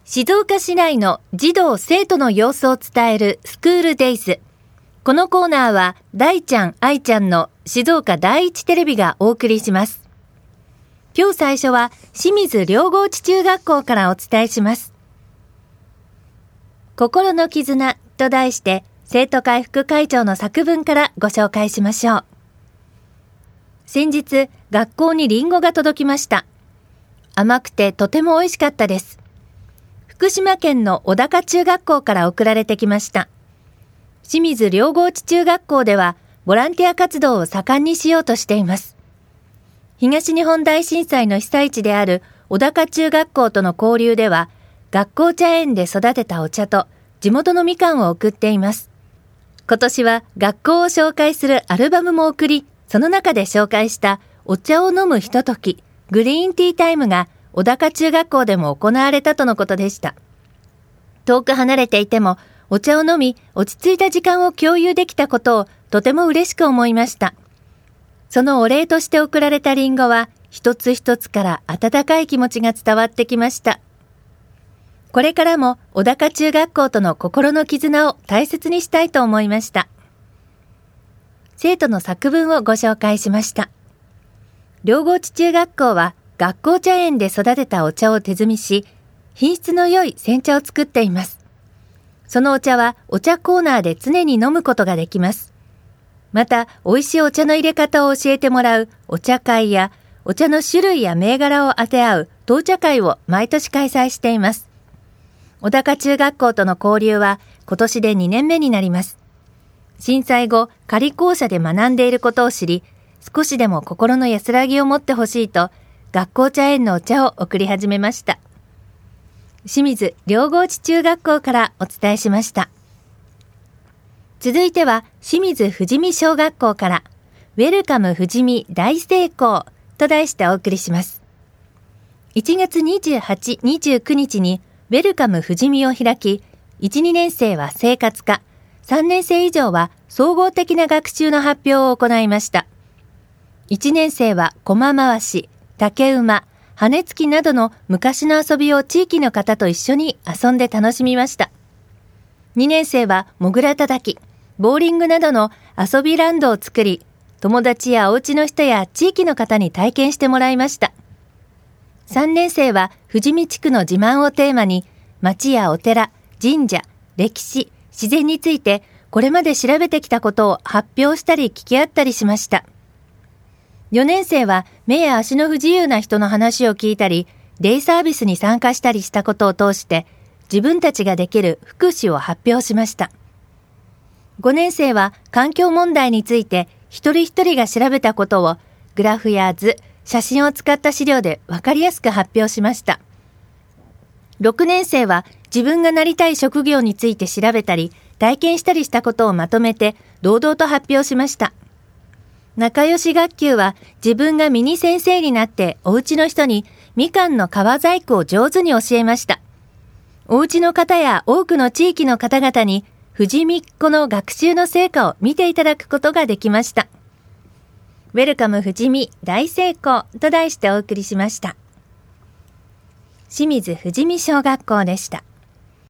静岡市内の児童生徒の様子を伝えるスクールデイズ。このコーナーは大ちゃん愛ちゃんの静岡第一テレビがお送りします。今日最初は清水両郷地中学校からお伝えします。心の絆と題して生徒会副会長の作文からご紹介しましょう。先日学校にリンゴが届きました。甘くてとても美味しかったです。福島県の小高中学校から送られてきました。清水両郷地中学校ではボランティア活動を盛んにしようとしています。東日本大震災の被災地である小高中学校との交流では、学校茶園で育てたお茶と地元のみかんを送っています。今年は学校を紹介するアルバムも送り、その中で紹介したお茶を飲むひととき、グリーンティータイムが小高中学校でも行われたとのことでした。遠く離れていてもお茶を飲み落ち着いた時間を共有できたことをとても嬉しく思いました。そのお礼として贈られたリンゴは一つ一つから温かい気持ちが伝わってきました。これからも小高中学校との心の絆を大切にしたいと思いました。生徒の作文をご紹介しました。両郷地中学校は学校茶園で育てたお茶を手摘みし、品質の良い煎茶を作っています。そのお茶はお茶コーナーで常に飲むことができます。また、美味しいお茶の入れ方を教えてもらうお茶会や、お茶の種類や銘柄を当て合う当茶会を毎年開催しています。小高中学校との交流は今年で2年目になります。震災後、仮校舎で学んでいることを知り、少しでも心の安らぎを持ってほしいと、学校茶園のお茶を送り始めました。清水両郷地中学校からお伝えしました。続いては清水富士見小学校からウェルカム富士見大成功と題してお送りします。1月28、29日にウェルカム富士見を開き、1、2年生は生活科、3年生以上は総合的な学習の発表を行いました。1年生は駒回し、竹馬、羽根つきなどの昔の遊びを地域の方と一緒に遊んで楽しみました。2年生はもぐらたたき、ボーリングなどの遊びランドを作り、友達やお家の人や地域の方に体験してもらいました。3年生は富士見地区の自慢をテーマに、町やお寺、神社、歴史、自然についてこれまで調べてきたことを発表したり聞き合ったりしました。4年生は目や足の不自由な人の話を聞いたり、デイサービスに参加したりしたことを通して、自分たちができる福祉を発表しました。5年生は環境問題について一人一人が調べたことをグラフや図、写真を使った資料でわかりやすく発表しました。6年生は自分がなりたい職業について調べたり、体験したりしたことをまとめて堂々と発表しました。仲良し学級は自分がミニ先生になってお家の人にみかんの皮細工を上手に教えました。お家の方や多くの地域の方々に富士見っ子の学習の成果を見ていただくことができました。ウェルカム富士見大成功と題してお送りしました。清水富士見小学校でした。